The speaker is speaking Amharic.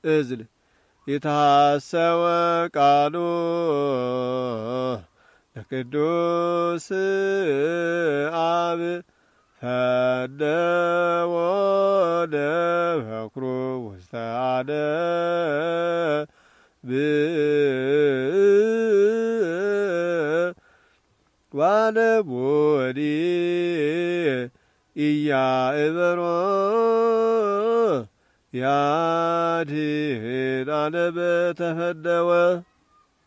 እዝል ይታሰወ ቃሉ ለቅዱስ አብ ፈደወ ለበኩሩ ውስተ አደብ ዋለቦዲ ኢያእበሮ ያድኅን አነ በተፈደወ